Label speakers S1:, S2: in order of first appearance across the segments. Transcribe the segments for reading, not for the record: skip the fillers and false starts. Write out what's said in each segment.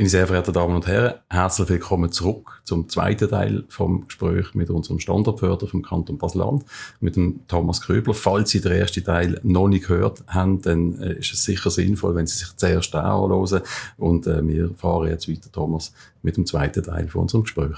S1: Meine sehr verehrten Damen und Herren, herzlich willkommen zurück zum zweiten Teil vom Gespräch mit unserem Standortförderer vom Kanton Basel-Land, mit dem Thomas Köbler. Falls Sie den ersten Teil noch nicht gehört haben, dann ist es sicher sinnvoll, wenn Sie sich zuerst den anhören. Und wir fahren jetzt weiter, Thomas, mit dem zweiten Teil von unserem Gespräch.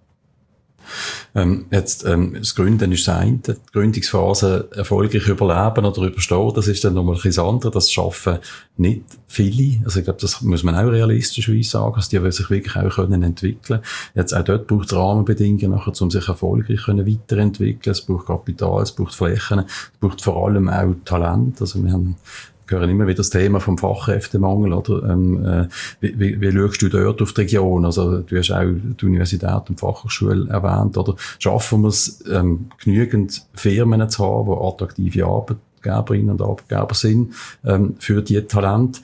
S1: Das Gründen ist das eine, die Gründungsphase erfolgreich überleben oder überstehen, das ist dann nochmal ein bisschen anderes, das schaffen nicht viele, also ich glaube, das muss man auch realistischerweise sagen, dass die sich wirklich auch können entwickeln. Jetzt auch dort braucht es Rahmenbedingungen nachher, um sich erfolgreich weiterentwickeln, es braucht Kapital, es braucht Flächen, es braucht vor allem auch Talent, also wir hören immer wieder das Thema vom Fachkräftemangel, oder? Wie schaust du dort auf die Region? Also, du hast auch die Universität und die Fachhochschule erwähnt, oder? Schaffen wir es, genügend Firmen zu haben, die attraktive Arbeitgeberinnen und Arbeitgeber sind, für die Talente?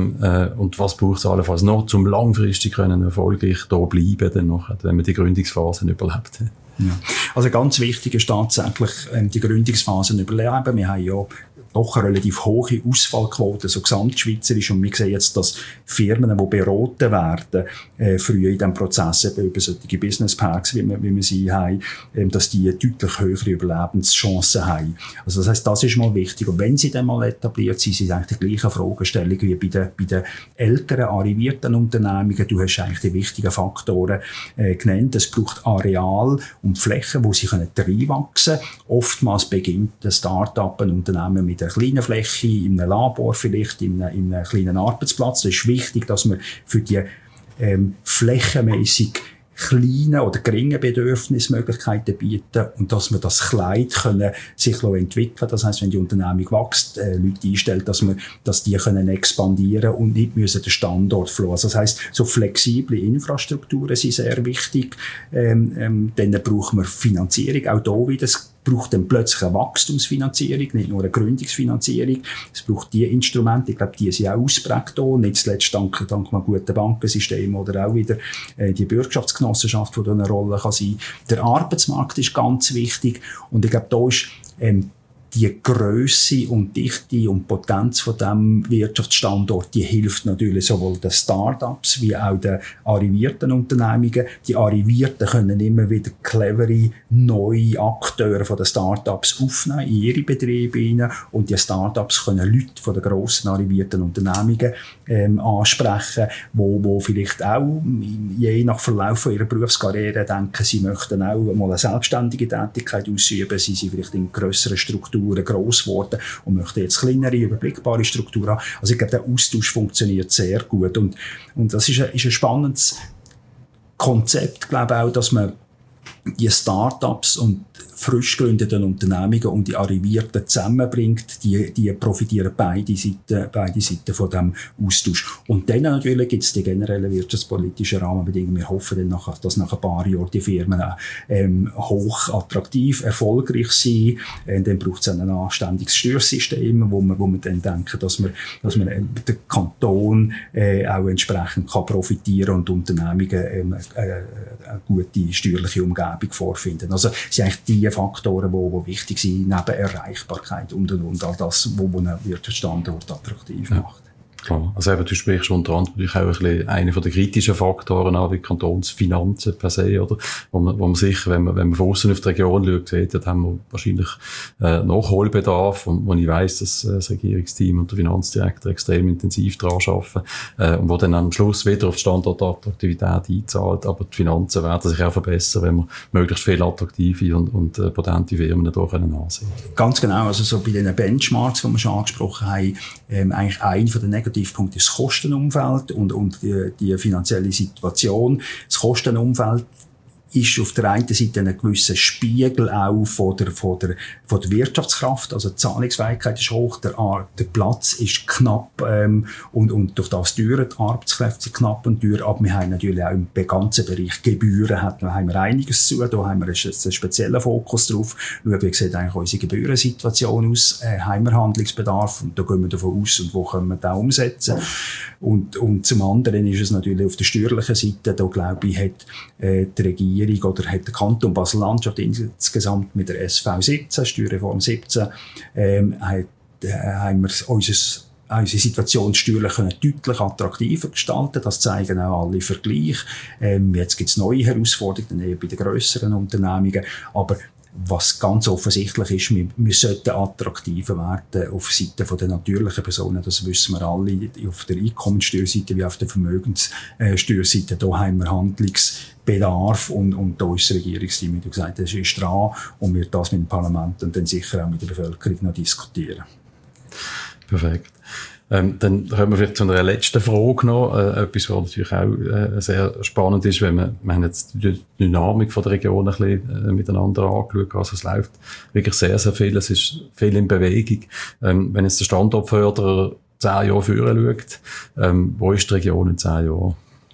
S1: Und was braucht es allenfalls noch, um langfristig können erfolgreich da bleiben, dann noch, wenn man die Gründungsphasen überlebt hat?
S2: Ja. Also ganz wichtig ist tatsächlich, die Gründungsphasen überleben. Wir haben ja doch eine relativ hohe Ausfallquote, so gesamtschweizerisch. Und wir sehen jetzt, dass Firmen, die beraten werden, früher in diesem Prozess eben über solche Business Packs, wie wir sie haben, dass die deutlich höhere Überlebenschancen haben. Also das heisst, das ist mal wichtig. Und wenn sie dann mal etabliert sind, sind eigentlich die gleichen Fragestellungen wie bei den älteren, arrivierten Unternehmungen. Du hast eigentlich die wichtigen Faktoren genannt. Es braucht Areal und Flächen, wo sie reinwachsen können. Oftmals beginnt ein Start-up, ein Unternehmen mit einer kleinen Fläche, in einem Labor vielleicht, in einem kleinen Arbeitsplatz. Es ist wichtig, dass man für die flächenmäßig kleinen oder geringen Bedürfnismöglichkeiten bieten und dass man das Kleid sich entwickeln. Das heisst, wenn die Unternehmung wächst, Leute einstellt, dass die können expandieren und nicht müssen den Standort verlassen. Also das heisst, so flexible Infrastrukturen sind sehr wichtig. Dann brauchen wir Finanzierung, auch da wieder. Es braucht dann plötzlich eine Wachstumsfinanzierung, nicht nur eine Gründungsfinanzierung. Es braucht die Instrumente, ich glaube, die sind auch ausprägt hier, nicht zuletzt dank einem guten Bankensystem oder auch wieder die Bürgschaftsgenossenschaft, die da eine Rolle kann sein. Der Arbeitsmarkt ist ganz wichtig und ich glaube, da ist die Grösse und Dichte und Potenz von diesem Wirtschaftsstandort, die hilft natürlich sowohl den Start-ups wie auch den arrivierten Unternehmungen. Die Arrivierten können immer wieder clevere, neue Akteure von den Start-ups aufnehmen in ihre Betriebe hinein und die Start-ups können Leute von den grossen arrivierten Unternehmungen ansprechen, wo vielleicht auch je nach Verlauf ihrer Berufskarriere denken, sie möchten auch mal eine selbstständige Tätigkeit ausüben, sie sind vielleicht in grösseren Strukturen gross geworden und möchten jetzt kleinere, überblickbare Strukturen haben. Also ich glaube, der Austausch funktioniert sehr gut und das ist ein spannendes Konzept, glaube ich auch, dass man die Start-ups und frisch gegründeten Unternehmungen und die Arrivierten zusammenbringt, die profitieren beide Seiten von diesem Austausch. Und dann natürlich gibt es die generellen wirtschaftspolitischen Rahmenbedingungen. Wir hoffen dann, dass nach ein paar Jahren die Firmen hoch attraktiv, erfolgreich sind. Dann braucht es ein anständiges Steuersystem, wo man dann denken, dass man der Kanton auch entsprechend kann profitieren und Unternehmungen eine gute steuerliche Umgebung vorfinden. Also es sind eigentlich die Faktoren, die wichtig sind, neben Erreichbarkeit und all das, was einen Wirtschaftsstandort attraktiv macht.
S1: Klar. Also eben, du sprichst unter anderem natürlich auch ein bisschen einen von den kritischen Faktoren an, wie Kantonsfinanzen per se, oder? Wo man sicher, wenn man von außen auf die Region schaut, sieht, dann haben wir wahrscheinlich Nachholbedarf, wo ich weiss, dass das Regierungsteam und der Finanzdirektor extrem intensiv daran arbeiten, und wo dann am Schluss wieder auf die Standortattraktivität einzahlt, aber die Finanzen werden sich auch verbessern, wenn wir möglichst viele attraktive und potente Firmen da können ansehen.
S2: Ganz genau, also so bei den Benchmarks, die wir schon angesprochen haben, eigentlich ein von den Negativpunkt ist das Kostenumfeld und die finanzielle Situation. Das Kostenumfeld ist auf der einen Seite ein gewisser Spiegel auch von der Wirtschaftskraft, also die Zahlungsfähigkeit ist hoch, der Platz ist knapp und durch das teuer, die Arbeitskräfte sind knapp und teuer, aber wir haben natürlich auch im ganzen Bereich Gebühren, haben wir einiges zu, da haben wir einen speziellen Fokus drauf. Schauen, wie sieht eigentlich unsere Gebührensituation aus, haben wir Handlungsbedarf und da gehen wir davon aus und wo können wir das umsetzen. Und zum anderen ist es natürlich auf der steuerlichen Seite, da glaube ich, hat die Regierung oder hat der Kanton Basel-Landschaft insgesamt mit der SV 17, Steuerreform 17, haben wir unser unsere Situation steuerlich deutlich attraktiver gestalten. Das zeigen auch alle Vergleiche. Jetzt gibt es neue Herausforderungen, eher bei den grösseren Unternehmungen. Aber was ganz offensichtlich ist, wir sollten attraktiver werden auf Seite der natürlichen Personen. Das wissen wir alle, auf der Einkommenssteuerseite wie auf der Vermögenssteuerseite. Da haben wir Handlungsbedarf und da ist das Regierungsteam, wie du gesagt hast, ist dran und wird das mit dem Parlament und dann sicher auch mit der Bevölkerung noch diskutieren.
S1: Perfekt. Dann kommen wir vielleicht zu einer letzten Frage noch. Etwas, was natürlich auch sehr spannend ist, wenn wir haben jetzt die Dynamik von der Region ein bisschen miteinander angeschaut. Also es läuft wirklich sehr, sehr viel. Es ist viel in Bewegung. Wenn jetzt der Standortförderer 10 Jahre vorher schaut, wo ist die Region in 10 Jahren?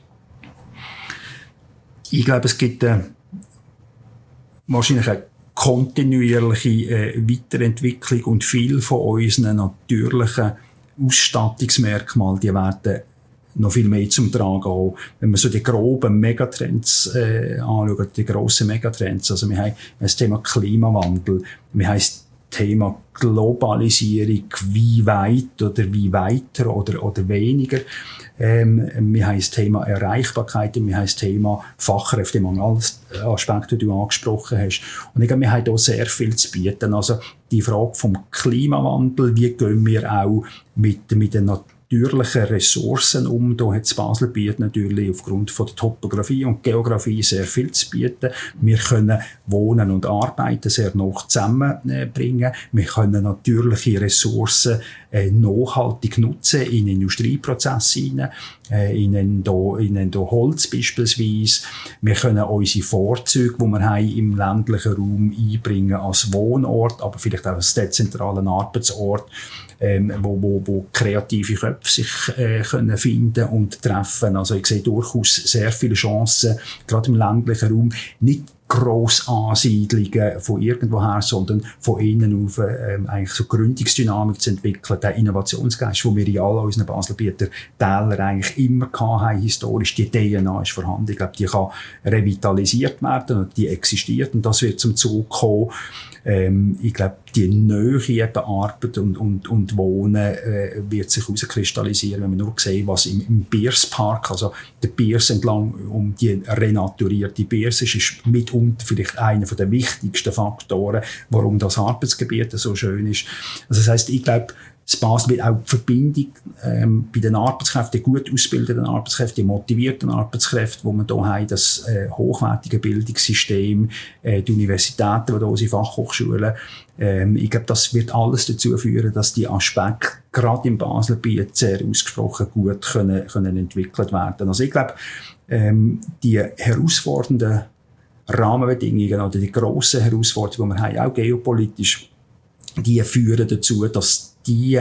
S2: Ich glaube, es gibt wahrscheinlich eine kontinuierliche Weiterentwicklung und viel von unseren natürlichen Ausstattungsmerkmale, die werden noch viel mehr zum Tragen kommen. Wenn wir so die groben Megatrends anschauen, die grossen Megatrends, also wir haben das Thema Klimawandel, wir haben das Thema Globalisierung, wie weit oder wie weiter oder weniger. Wir haben das Thema Erreichbarkeit, wir haben das Thema Fachkräftemangel, alles Aspekte, die du angesprochen hast. Und ich glaube, wir haben hier sehr viel zu bieten. Also die Frage vom Klimawandel, wie gehen wir auch mit den natürlichen Ressourcen um. Da hat das Baselbiet natürlich aufgrund von der Topografie und Geografie sehr viel zu bieten. Wir können Wohnen und Arbeiten sehr nah zusammenbringen. Wir können natürliche Ressourcen nachhaltig nutzen in Industrieprozesse hinein, in Holz beispielsweise. Wir können unsere Vorzüge, die wir haben, im ländlichen Raum einbringen als Wohnort, aber vielleicht auch als dezentralen Arbeitsort, wo kreative Köpfe sich können finden und treffen. Also ich sehe durchaus sehr viele Chancen, gerade im ländlichen Raum, nicht Grossansiedlungen von irgendwoher, sondern von innen auf eigentlich so Gründungsdynamik zu entwickeln, den Innovationsgeist, den wir in all unseren Baselbieter Tälern eigentlich immer hatten, historisch, die DNA ist vorhanden. Ich glaube, die kann revitalisiert werden und die existiert und das wird zum Zug kommen. Ich glaube, die Nähe eben Arbeit und Wohnen wird sich herauskristallisieren, wenn wir nur sehen, was im Bierspark, also der Biers entlang um die renaturierte Biers ist mitunter vielleicht einer der wichtigsten Faktoren, warum das Arbeitsgebiet so schön ist. Also das heisst, ich glaube, das Basel auch die Verbindung bei den Arbeitskräften, die gut ausgebildeten Arbeitskräften, die motivierten Arbeitskräfte, die wir hier haben, das hochwertige Bildungssystem, die Universitäten, die hier unsere Fachhochschulen. Ich glaube, das wird alles dazu führen, dass die Aspekte gerade im Baselbiet sehr ausgesprochen gut können entwickelt werden. Also ich glaube, die herausfordernden Rahmenbedingungen oder die grossen Herausforderungen, die wir haben, auch geopolitisch, die führen dazu, dass die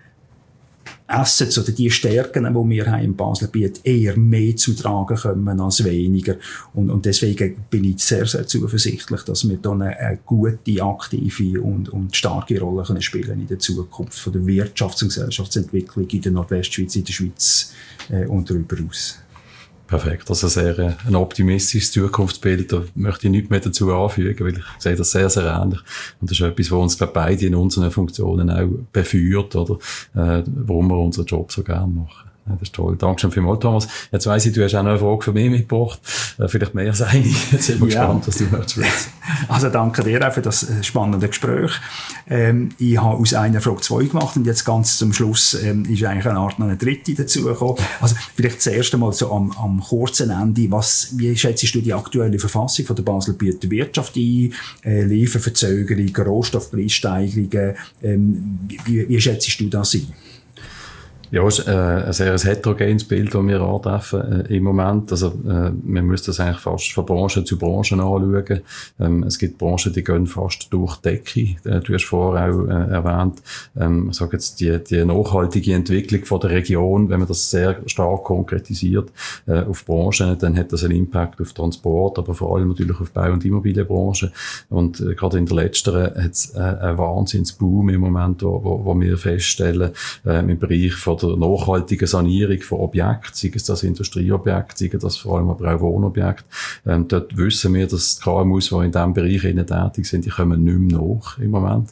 S2: Assets oder die Stärken, die wir haben im Baselbiet, eher mehr zum Tragen kommen als weniger. Und deswegen bin ich sehr, sehr zuversichtlich, dass wir da eine gute, aktive und starke Rolle können spielen in der Zukunft von der Wirtschafts- und Gesellschaftsentwicklung in der Nordwestschweiz, in der Schweiz und darüber hinaus.
S1: Perfekt, also sehr ein optimistisches Zukunftsbild. Da möchte ich nichts mehr dazu anfügen, weil ich sehe das sehr, sehr ähnlich. Und das ist etwas, was uns, glaube ich, beide in unseren Funktionen auch beführt, oder warum wir unseren Job so gerne machen. Ja, das ist toll. Dankeschön vielmals, Thomas. Jetzt weiss ich, du hast auch noch eine Frage für mich mitgebracht. Vielleicht mehr als eine. Jetzt sind wir gespannt, was du möchtest wissen.
S2: Also danke dir auch für das spannende Gespräch. Ich habe aus einer Frage 2 gemacht und jetzt ganz zum Schluss ist eigentlich eine Art noch eine dritte dazugekommen. Also vielleicht das erste Mal so am kurzen Ende. Wie schätzt du die aktuelle Verfassung von der Baselbieter Wirtschaft ein? Lieferverzögerung, Rohstoffpreissteigerungen. Wie schätzt du das ein?
S1: Ja, es ist ein sehr heterogenes Bild, das wir antreffen im Moment. Also man muss das eigentlich fast von Branche zu Branche anschauen. Es gibt Branchen, die gehen fast durch die Decke. Du hast vorher auch erwähnt, ich sage jetzt die nachhaltige Entwicklung von der Region, wenn man das sehr stark konkretisiert auf Branchen, dann hat das einen Impact auf Transport, aber vor allem natürlich auf Bau- und Immobilienbranche. Und gerade in der letzteren hat es einen Wahnsinnsboom im Moment, wo wir feststellen, im Bereich von oder nachhaltige Sanierung von Objekten, sei es das Industrieobjekt, sei es das vor allem aber auch Wohnobjekt. Dort wissen wir, dass die KMUs, die in diesem Bereich tätig sind, die kommen nicht mehr nach im Moment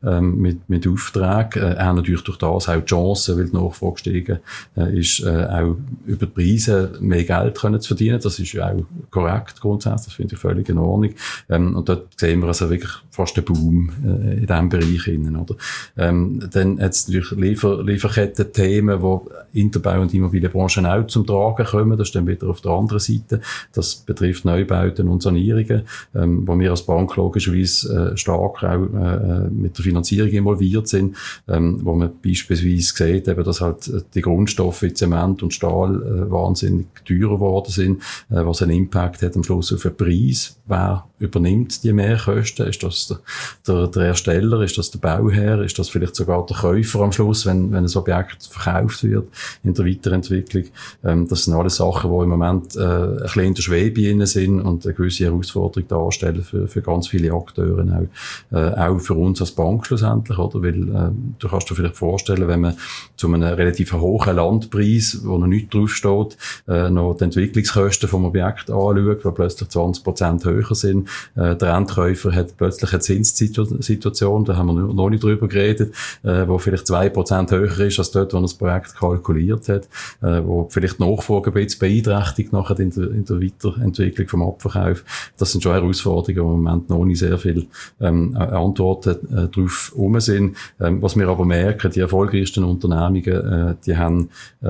S1: mit Aufträgen. Haben natürlich durch das auch die Chance, weil die Nachfrage gestiegen ist, auch über die Preise mehr Geld können zu verdienen. Das ist ja auch korrekt grundsätzlich, das finde ich völlig in Ordnung. Und dort sehen wir also wirklich fast einen Boom in diesem Bereich innen, oder? Dann hat es natürlich Lieferketten-Themen, wo in der Bau- und Immobilienbranche auch zum Tragen kommen. Das ist dann wieder auf der anderen Seite. Das betrifft Neubauten und Sanierungen, wo wir als Bank logischerweise stark auch mit der Finanzierung involviert sind, wo man beispielsweise sieht, eben, dass halt die Grundstoffe wie Zement und Stahl wahnsinnig teurer geworden sind, was einen Impact hat am Schluss auf den Preis. Wer übernimmt die Mehrkosten? Ist das der Ersteller? Ist das der Bauherr? Ist das vielleicht sogar der Käufer am Schluss, wenn ein Objekt verkauft wird in der Weiterentwicklung? Das sind alles Sachen, die im Moment ein bisschen in der Schwebe sind und eine gewisse Herausforderung darstellen für ganz viele Akteure, auch für uns als Bank schlussendlich, oder? Weil du kannst dir vielleicht vorstellen, wenn man zu einem relativ hohen Landpreis, wo noch nichts draufsteht, noch die Entwicklungskosten vom Objekt anschaut, die plötzlich 20% höher sind. Der Endkäufer hat plötzlich eine Zinssituation, da haben wir noch nicht drüber geredet, wo vielleicht 2% höher ist als dort, wo er das Projekt kalkuliert hat, wo vielleicht die Nachfrage ein bisschen beeinträchtigt nachher in der Weiterentwicklung vom Abverkauf. Das sind schon Herausforderungen, wo im Moment noch nicht sehr viel Antworten drauf rum sind. Was wir aber merken, die erfolgreichsten Unternehmungen, die haben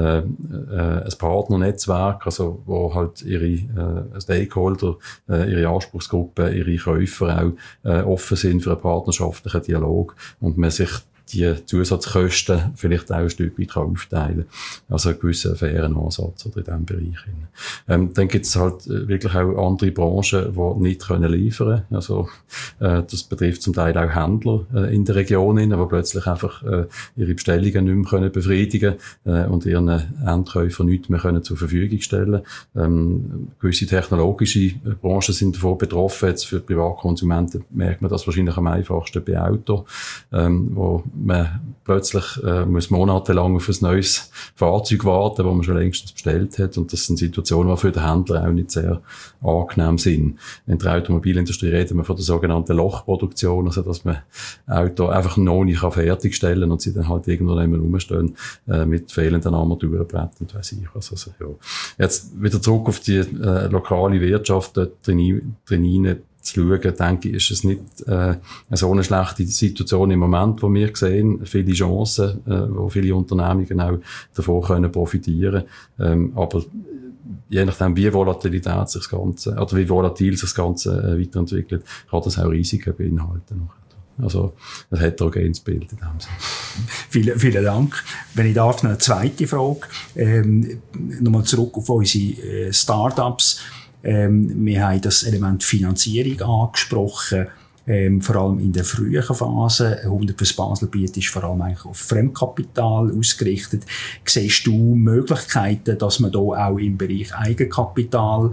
S1: ein Partnernetzwerk, also wo halt ihre Stakeholder, ihre Anspruchsgruppen, ihre Käufer auch offen sind für einen partnerschaftlichen Dialog und man sich die Zusatzkosten vielleicht auch ein Stück weit aufteilen kann. Also einen gewissen fairen Ansatz oder in diesem Bereich. Dann gibt es halt wirklich auch andere Branchen, die nicht liefern können. Also, das betrifft zum Teil auch Händler in der Region, die plötzlich einfach ihre Bestellungen nicht mehr befriedigen können und ihren Endkäufern nichts mehr zur Verfügung stellen können. Gewisse technologische Branchen sind davon betroffen. Jetzt für Privatkonsumenten merkt man das wahrscheinlich am einfachsten bei Auto, wo man plötzlich muss monatelang auf ein neues Fahrzeug warten, das man schon längstens bestellt hat. Und das sind Situationen, die für den Händler auch nicht sehr angenehm sind. In der Automobilindustrie reden wir von der sogenannten Lochproduktion, also dass man Auto einfach noch nicht fertigstellen kann und sie dann halt irgendwo nicht mehr rumstehen mit fehlenden Armaturenbrettern und weiss ich was. Also, ja. Jetzt wieder zurück auf die lokale Wirtschaft dort drin zu schauen, denke ich, ist es nicht so eine schlechte Situation im Moment, wo wir sehen, viele Chancen, wo viele Unternehmungen auch davon können profitieren. Aber je nachdem, wie volatilität sich das Ganze, oder wie volatil sich das Ganze weiterentwickelt, kann das auch Risiken beinhalten. Also, ein heterogenes Bild in dem Sinne.
S2: Vielen Dank. Wenn ich darf, noch eine zweite Frage. Nochmal zurück auf unsere Start-ups. Wir haben das Element Finanzierung angesprochen, vor allem in der frühen Phase. 100 fürs Baselbiet ist vor allem eigentlich auf Fremdkapital ausgerichtet. Siehst du Möglichkeiten, dass man da auch im Bereich Eigenkapital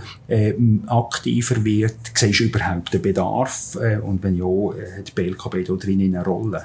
S2: aktiver wird? Siehst du überhaupt den Bedarf? Und wenn ja, hat die BLKB da drin eine Rolle?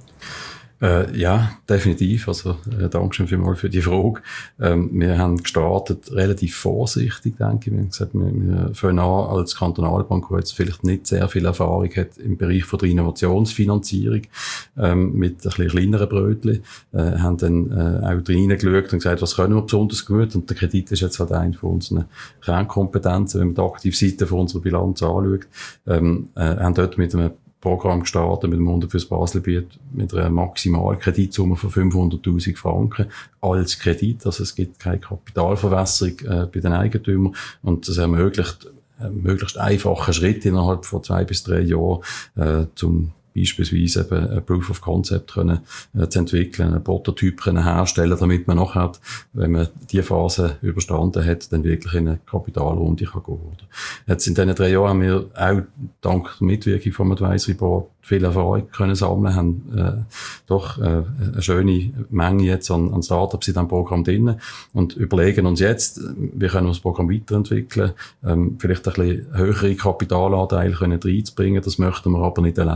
S1: Ja, definitiv. Also, Dankeschön vielmals für die Frage. Wir haben gestartet relativ vorsichtig, denke ich. Wir haben gesagt, wir fangen an als Kantonalbank, die jetzt vielleicht nicht sehr viel Erfahrung hat im Bereich von der Innovationsfinanzierung, mit ein bisschen kleineren Brötchen, haben dann auch drin geschaut und gesagt, was können wir besonders gut? Und der Kredit ist jetzt halt eine von unseren Kernkompetenzen, wenn man die Aktivseite von unserer Bilanz anschaut, haben dort mit einem Programm gestartet mit dem 100 fürs Baselbiet mit einer Maximalkreditsumme von 500.000 Franken als Kredit. Also es gibt keine Kapitalverwässerung bei den Eigentümern und das ermöglicht möglichst einfachen Schritt innerhalb von 2 bis 3 Jahren zum beispielsweise eben ein Proof of Concept können zu entwickeln, einen Prototyp können herstellen, damit man nachher, wenn man die Phase überstanden hat, dann wirklich in eine Kapitalrunde kann gehen. Jetzt in diesen 3 Jahren haben wir auch dank der Mitwirkung vom Advisory Board viel Erfahrung können sammeln, haben doch eine schöne Menge jetzt an Startups in diesem Programm drin und überlegen uns jetzt, wie können wir das Programm weiterentwickeln, vielleicht ein bisschen höhere Kapitalanteile können reinzubringen, das möchten wir aber nicht allein machen.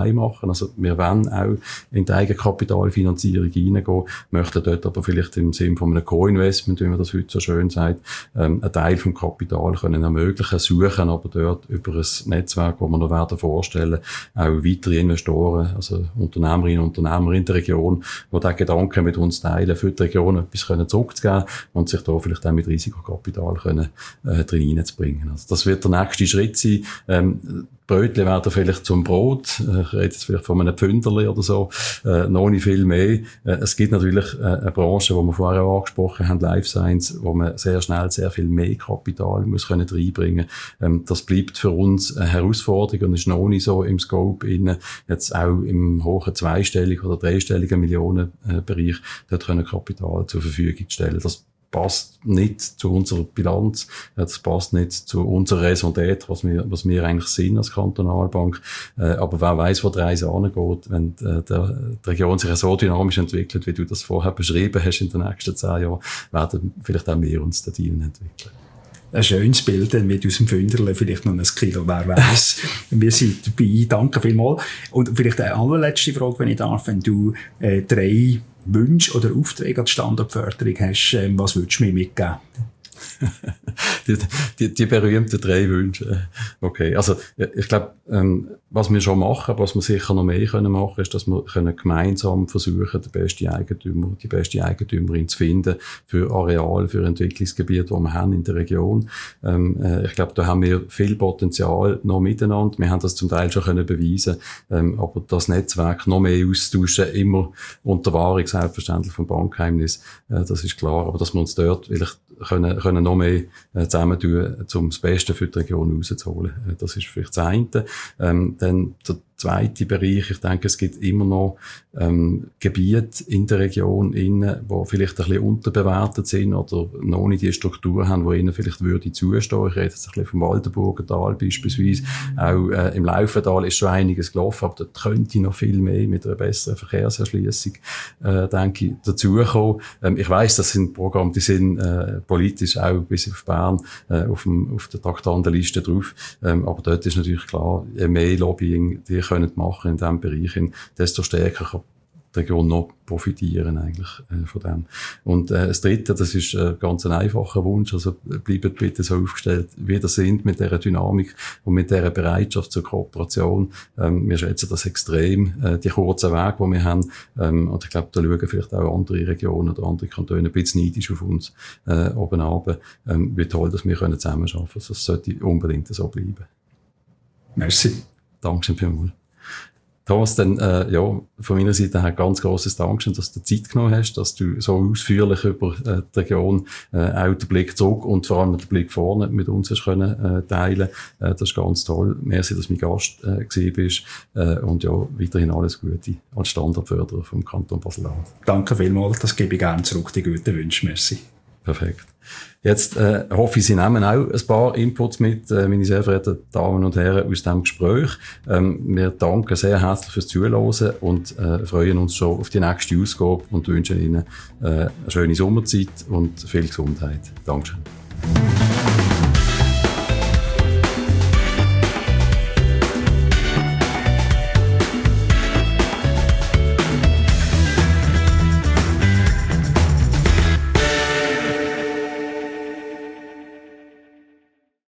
S1: machen. Also wir wollen auch in die Eigenkapitalfinanzierung reingehen, möchten dort aber vielleicht im Sinne von einem Co-Investment, wie man das heute so schön sagt, einen Teil vom Kapital können ermöglichen, suchen aber dort über ein Netzwerk, das wir noch werden vorstellen, auch weitere Investoren, also Unternehmerinnen und Unternehmer in der Region, die diesen Gedanken mit uns teilen, für die Region etwas zurückzugeben und sich da vielleicht auch mit Risikokapital drin reinzubringen. Also das wird der nächste Schritt sein. Brötchen werden vielleicht zum Brot. Ich rede jetzt vielleicht von einem Pfünderli oder so. Noch nicht viel mehr. Es gibt natürlich eine Branche, die wir vorher auch angesprochen haben, Life Science, wo man sehr schnell sehr viel mehr Kapital muss können reinbringen. Das bleibt für uns eine Herausforderung und ist noch nicht so im Scope innen. Jetzt auch im hohen zweistelligen oder dreistelligen Millionenbereich dort können Kapital zur Verfügung stellen. Das passt nicht zu unserer Bilanz, das passt nicht zu unserer Raison d'être, was wir eigentlich sind als Kantonalbank. Aber wer weiss, wo die Reise angeht, wenn die Region sich so dynamisch entwickelt, wie du das vorher beschrieben hast in den nächsten 10 Jahren, werden vielleicht auch wir uns da entwickeln.
S2: Ein schönes Bild, mit aus dem Fünderle vielleicht noch ein Kilo, wer weiss. Wir sind dabei, danke vielmals. Und vielleicht eine allerletzte Frage, wenn ich darf, wenn du 3 Wünsche oder Aufträge an die Standortförderung hast, was würdest du mir mitgeben?
S1: Die berühmten 3 Wünsche. Okay, also ich glaube, was wir schon machen, was wir sicher noch mehr machen können, ist, dass wir gemeinsam versuchen, die beste Eigentümerin zu finden für Areal, für Entwicklungsgebiete, die wir haben in der Region. Ich glaube, da haben wir viel Potenzial noch miteinander. Wir haben das zum Teil schon können beweisen, aber das Netzwerk noch mehr austauschen, immer unter Wahrung selbstverständlich vom Bankgeheimnis, das ist klar. Aber dass wir uns dort vielleicht können noch mehr zusammentun, um das Beste für die Region rauszuholen. Das ist vielleicht das eine. Dann der zweite Bereich, ich denke, es gibt immer noch Gebiete in der Region, die vielleicht ein bisschen unterbewertet sind oder noch nicht die Struktur haben, die ihnen vielleicht würde zustehen. Ich rede jetzt ein bisschen vom Waldenburger Tal beispielsweise. Auch im Laufental ist schon einiges gelaufen, aber dort könnte noch viel mehr mit einer besseren Verkehrserschliessung, denke ich, dazukommen. Ich weiss, das sind Programme, die sind politisch auch bis auf Bern auf der Traktandenliste drauf. Aber dort ist natürlich klar, je mehr Lobbying die können machen in diesem Bereich, desto stärker kann die Region noch profitieren eigentlich von dem. Und das Dritte, das ist ganz ein einfacher Wunsch, also bleibt bitte so aufgestellt, wie ihr sind mit dieser Dynamik und mit dieser Bereitschaft zur Kooperation. Wir schätzen das extrem, die kurzen Wege, die wir haben. Und ich glaube, da schauen vielleicht auch andere Regionen oder andere Kantone ein bisschen neidisch auf uns oben runter, wie toll, dass wir zusammen arbeiten können. Das sollte unbedingt so bleiben.
S2: Merci.
S1: Dankeschön vielmals. Thomas, dann, von meiner Seite her ganz grosses Dankeschön, dass du Zeit genommen hast, dass du so ausführlich über die Region auch den Blick zurück und vor allem den Blick vorne mit uns hast können teilen. Das ist ganz toll. Merci, dass du mein Gast gewesen bist. Und ja, weiterhin alles Gute als Standortförderer vom Kanton Basel-Land.
S2: Danke vielmals, das gebe ich gerne zurück, die guten Wünsche. Merci.
S1: Perfekt. Jetzt hoffe ich, Sie nehmen auch ein paar Inputs mit, meine sehr verehrten Damen und Herren, aus diesem Gespräch. Wir danken sehr herzlich fürs Zuhören und freuen uns schon auf die nächste Ausgabe und wünschen Ihnen eine schöne Sommerzeit und viel Gesundheit. Dankeschön.